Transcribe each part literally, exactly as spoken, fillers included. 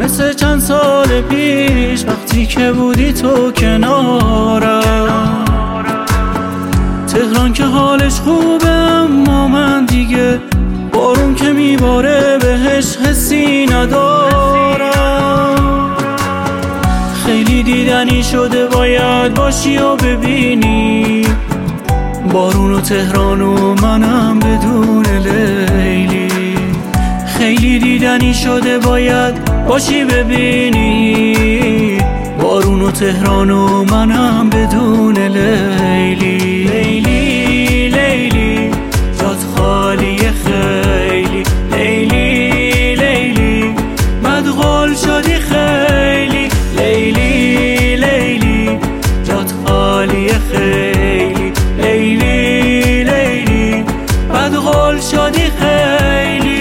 مثل چند سال پیش وقتی که بودی تو کنارم. تهران که حالش خوبه اما من دیگه بارون که میباره بهش حسی ندارم. خیلی دیدنی شده باید باشی و ببینی بارون و تهران و منم بدون لیلی. خیلی دیدنی شده باید باشی ببینی بارون و تهران و منم بدون لیلی. لیلی لیلی جات خالی خیلی، لیلی لیلی مدغول شدی خیلی، لیلی لیلی جات خالی خیلی، لیلی لیلی مدغول شدی خیلی.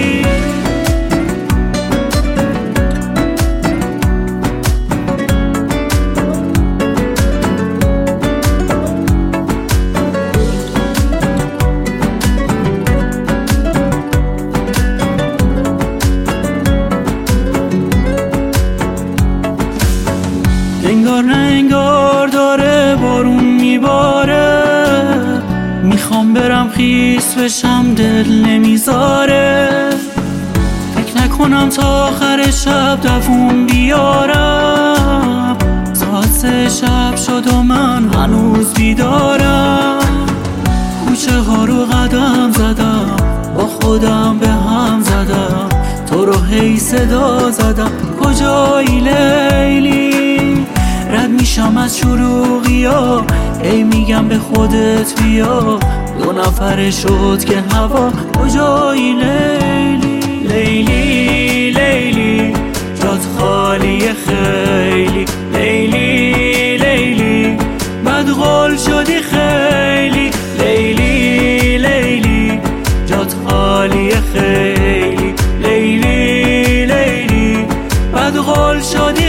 انگار نه انگار داره بارون میباره، میخوام برم خیس بشم دل نمیذاره. فکر نکنم تا آخر شب دووم بیارم، ساعت سه شب شد و من هنوز بیدارم. کوچه ها رو قدم زدم با خودم به هم زدم، تو رو هی صدا زدم کجایی لیلی. رد میشم از شلوغی ها ای میگم به خودت بیا، دو نفره شد که هوا کجایی لیلی. لیلی لیلی جات خالی خیلی، لیلی لیلی مدغول شدی خیلی، لیلی لیلی جات خالی خیلی، لیلی لیلی مدغول شدی